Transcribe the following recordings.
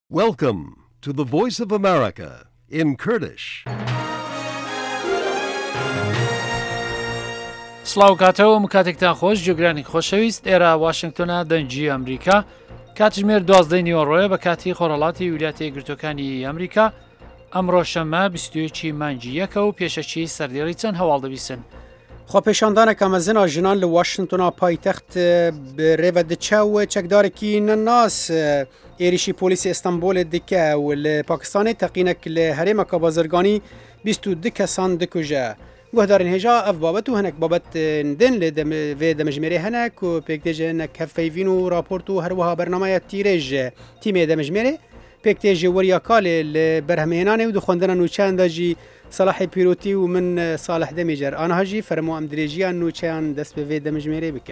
Welcome to the Voice of America in Kurdish. سڵاو کاتەوە کاتێکتان خۆش جوگرانی خۆشەویست ئێرە واشنگتۆنە دەنجی ئەمریکا کاتژمێر 12 نیوەڕۆیە بە کاتی خۆرەڵاتی ویلایەتە یەکگرتووەکانی ئەمریکا ئەمڕۆ شەممە 21 مانگی یەکە و پێشەچی سەردێڕی چەند هەواڵ دەبیستن. خۆپێشاندانێکە مەزنە ژنان لە واشنگتۆنا پایتەخت ڕێوە دچە و چەکدارێکی نەناس ئێریشی پۆلیسی ئێستانبولê dike û li Pakistanê teqînek li herêmeka bazirganî 22 kesan dikuje. Guhdarên hêja ev babet û hinek babetên din lê vê demejmêrê hinek û pêktêjê hinek hevpeyvîn û raport û her wiha bernameya tîrêj ji tîmê demejmêrê pêktêj ji weriya kalê li berhemênanê û di xwendina nûçeyan de jî Salahê Pîrotî û min Salih Demîcer aniha jî fermo em dirêjiya nûçeyan dest bi vê demejmêrê bikin.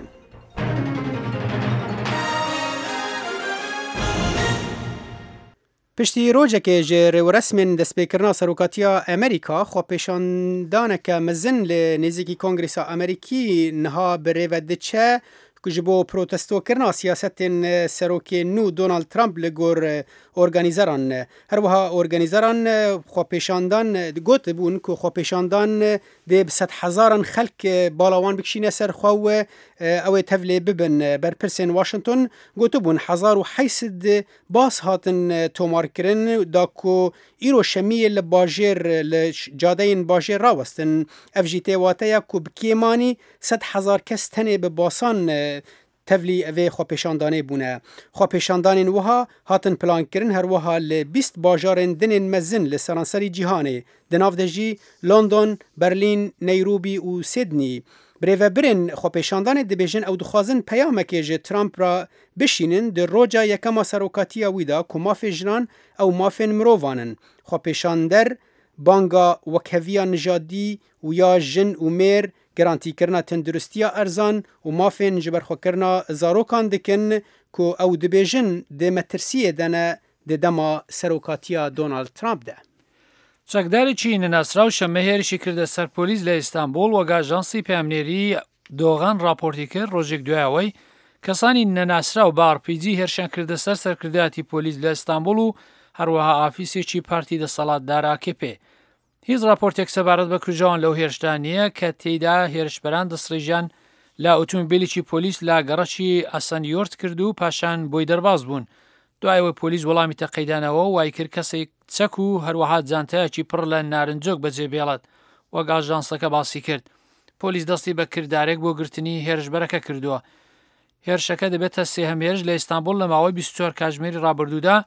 Piştî rojekê ji rêweresmên destpêkirina serokatiya Amerîka xwepêşandaneke mezin li nêzîkî Kongresa Amerîkî niha bi rêve diçe ku ji bo protestokirina siyasetên serokê nû Donald Trump li gor organîzeran. Her wiha organîzeran xwepêşandan gotibûn ku xwepêşandan dê bi sed hezaran xelk balawan bikişîne ser xwe û ew ê tevlê bibin. Berpirsên Washington gotibûn 1800 bas hatin tomarkirin da ku îro şemiyê li bajêr li cadeyên bajêr rawestin. Ev jî tê wateya ku bi kêmanî 100,000 kes tenê bi basan tevlî evê xwepêşandanê bûne. Xwepêşandanên wiha hatin plankirin her wiha li 20 bajarên dinên mezin li seranserî cîhanê di nav de jî London, Berlîn, Neyrobi û Sydney. Birêvebirên xwepêşandanê dibêjin ew dixwazin peyamekê ji Trump ra bişînin di roja yekema serokatiya wî da ku mafê jinan ew mafên mirovan in. Xwepêşander banga wekheviya nijadî û ya jin û mêr gerantîkirina tenduristiya erzan û mafên ji berxwekirina zarokan dikin ku ew dibêjin dê metirsiyê de ne di dema serokatiya Donald Trump de. چەکدارێکی نەناسراو شەممە هێرشی کردە سەر پۆلیس لە ئیستانبول وەک ئاژانسی پەیامنێری دۆغان راپۆرتی کرد ڕۆژێک دوایەوەی کەسانی نەناسراو بە RPG هێرشیان کردە سەر سەرکردایەتی پۆلیس لە ئیستانبول و هەروەها ئافیسێکی پارتی دەسەڵاتدارا AKP. هیچ راپۆرتێک سەبارەت بە کوژاوان لەو هێرشدا نییە کە تێیدا هێرشبەران دەسڕێژیان لە ئۆتۆمبیلێکی پۆلیس لا گەڕەکی ئەسەنیۆرت کرد و پاشان بۆی دەرباز بوون. دوایەوە پۆلیس وەڵامی تەقەیدانەوە وای کرد کەسێک چەک و هەروەها جانتایەکی پڕ لە نارنجۆک بەجێبێڵێت وەک ئاژانسەکە باسی کرد. پۆلیس دەستی بە کردارێک بۆ گرتنی هێرشبەرەکە کردووە. هێرشەکە دەبێتە سێهەم هێرش لە ئیستانبول لە ماوەی 24 کاتژمێری ڕابردوودا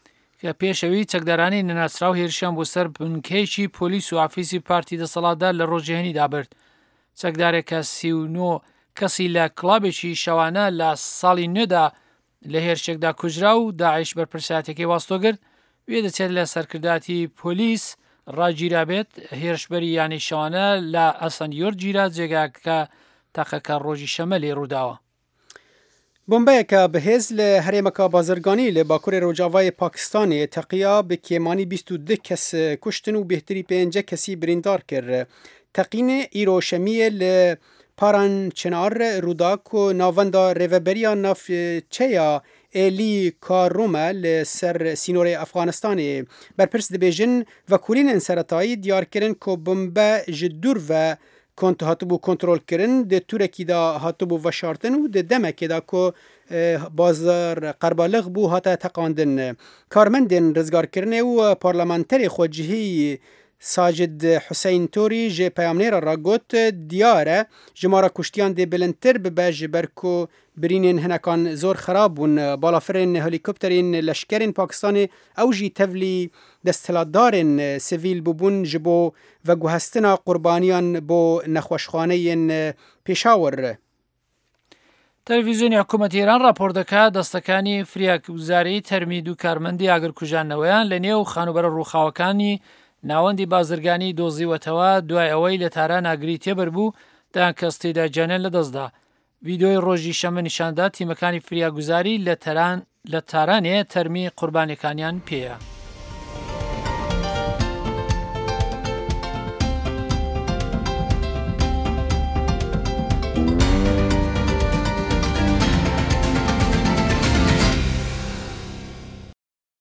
کە پێشەوی چەکدارانی نەناسراو هێرشیان بۆ سەر بنکەیەکی پۆلیس و ئافیسی پارتی دەسەڵاتدار لە ڕۆژێنیدا برد. چەکدارێکە 39 کەسی لە کڵابێکی شەوانە لە ساڵی نوێدا لە هێرشێکدا کوژرا و داعش بەرپرساتێکی واستۆگرت وێ دەچێت لە سەرکرداتی پۆلیس ڕاگیرابێت هێرشبەری یانی شەوانە لە ئەسەنیۆر گیرا جێگاکە تاقەکە ڕۆژی شەمە لێ ڕووداوە. بۆمبەیەکە بەهێز لە هەرێمەکە بازرگانی لە باکوورێ ڕۆژاوای پاکستانê teqiya bi kêmanî 22 kes kuştin û bêhtirî 5 kesî birîndar kir. Teqînê îro şemiyê li Parançınar rûda ku navenda rêveberiya navçeya Êlî Karome li ser sînorê Efxanistanê berpirs dibêjin vekulînên seretayî diyarkirin ku bombe ji dûr ve hatibû kontrolkirin di tûrekî da hatibû veşartin û di demekê da ku bazar qerbalix bû hate teqandin. Karmendên rizgarkirinê û parlamenterê xwecihî Sajid Hüseyin Torî ji peyamnêra ra got diyar e jimara kuştiyan dê bilindtir bibe ji ber ku birînên hinekan zor xerab bûn. Balafirên helîkopterên leşkerên Pakistanê ew jî tevlî desthilatdarên sivîl bûbûn ji bo veguhestina qurbaniyan bo nexweşxaneyên Peshawar. تەلەڤیزیۆنی حکوومەتی ئێران راپۆر دەکات دەستەکانی فریاگوزاری تەرمید و کارمەندی ئاگرکوژانەوەیان لە نێو خانوبەرە ڕووخاوەکانی ناوەندی بازرگانی دۆزیوەتەوە دوای ئەوەی لە تاران ئاگری تێبەر بوو دایان کەس تێداگیانیان لەدەستدا. ڤیدۆی ڕۆژی شەمە نیشاندا تیمەکانی فریاگوزاری لە تارانێ تەرمی قوربانیەکانیان پێیە.